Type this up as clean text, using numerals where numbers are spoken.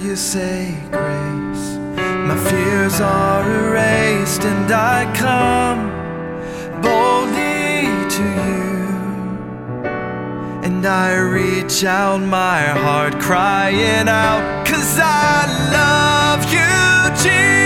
you say grace, my fears are erased, and I come boldly to you, and I reach out my heart crying out, 'cause I love you, Jesus.